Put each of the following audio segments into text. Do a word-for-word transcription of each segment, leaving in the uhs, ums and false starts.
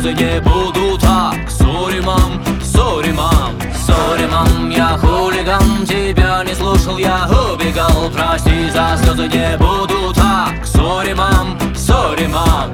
слезы не буду так. Сори, мам, сори, мам, сори, мам, я хулиган. Тебя не слушал, я убегал. Прости, за слезы не буду так. Сори, мам, сори, мам.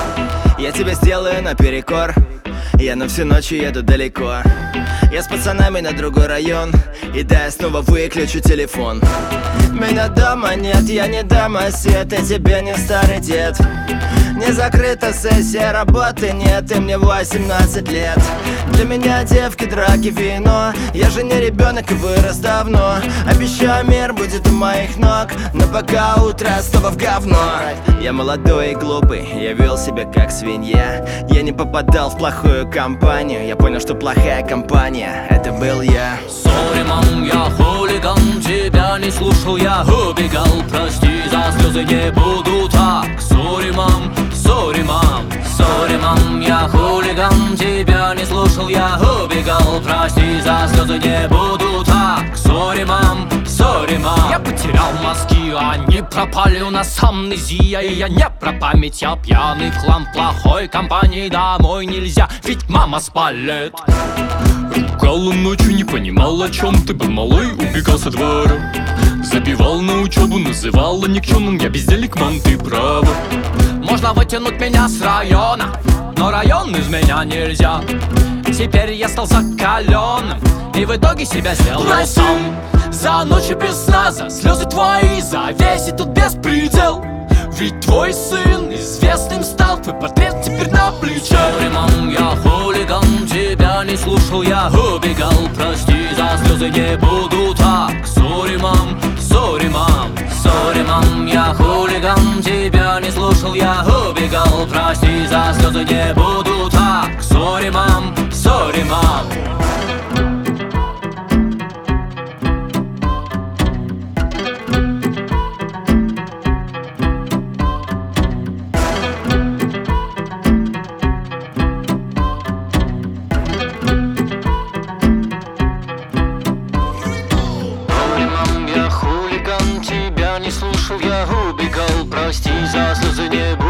Я тебя сделаю наперекор. Я на всю ночь еду далеко. Я с пацанами на другой район. И да, я снова выключу телефон. Меня дома нет, я не домосед. И тебе не старый дед. Не закрыта сессия, работы нет. И мне восемнадцать лет. Для меня девки, драки, вино. Я же не ребенок и вырос давно. Обещаю, мир будет у моих ног. Но пока утро снова в говно. Я молодой и глупый, я вел себя как свинья. Я не попадал в плохую компанию. Я понял, что плохая компания — это был я. Сори, мам, я хулиган. Тебя не слушал, я убегал. Прости, за слезы не буду так. Сори, мам, сори, мам, сори, мам, я хулиган. Тебя не слушал, я убегал. Прости, за слезы не буду так. Сори, мам, сори, мам. Я потерял мозги, они пропали, у нас амнезия. И я не про память, я пьяный хлам. В плохой компании домой нельзя, ведь мама спалит. Ругала ночью, не понимал, о чем ты. Был малой, убегал со двора. Забивал на учебу, называла никчемным. Я бездельник, мам, ты права. Можно вытянуть меня с района, но район из меня нельзя. Теперь я стал закаленным и в итоге себя сделал сам. За ночи без сна, за слезы твои, за весь этот беспредел. Ведь твой сын известным стал, твой портрет теперь на плече. Сори, мам, я хулиган. Тебя не слушал, я убегал. Прости, за слезы не буду так. Сори, мам, сори, мам, сори, мам, я хулиган. Тебя не слушал, я убегал. Прости, за слезы не буду так. Сори, мам, сори, мам. Я хулиган, тебя не слушал, я убегал. Прости, за слезы не